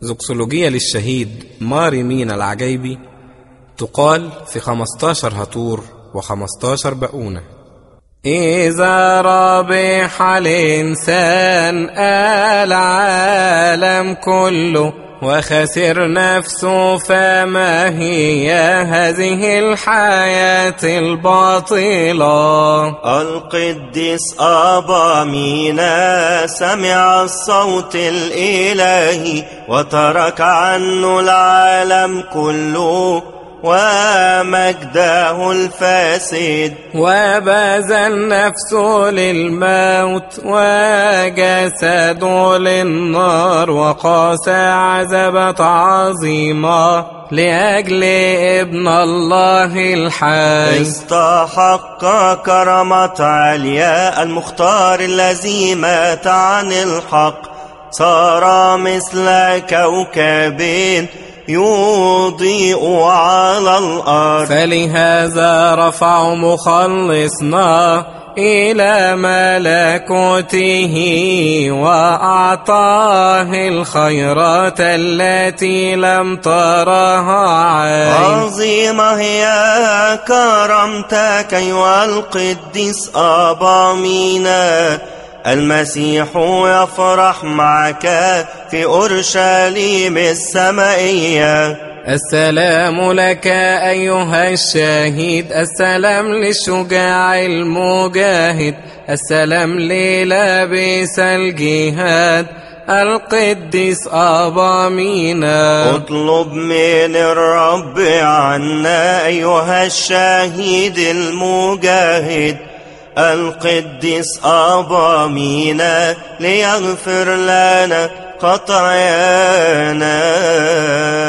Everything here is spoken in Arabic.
زوكسولوجية للشهيد ماري مينا العجيبي تقال في 15 هطور و15 بقونة. إذا ربح الإنسان العالم كله وخسر نفسه فما هي هذه الحياة الباطلة؟ القديس أبا مينا سمع الصوت الإلهي وترك عنه العالم كله ومجده الفاسد، وبذل نفسه للموت وجسده للنار وقاس عذابة عظيمة لأجل ابن الله الحي. استحق كرامة عليا المختار الذي مات عن الحق، صار مثل كوكب يضيء على الأرض. فلهذا رفع مخلصنا إلى ملكوته وأعطاه الخيرات التي لم ترها عين. عظيمة هي كرامتك أيها القديس أبا مينا، المسيح يفرح معك في أورشليم السمائية. السلام لك أيها الشهيد، السلام للشجاع المجاهد، السلام للابس الجهاد القديس أبا مينا. اطلب من الرب عنا أيها الشهيد المجاهد القديس أبا مينا ليغفر لنا خطايانا.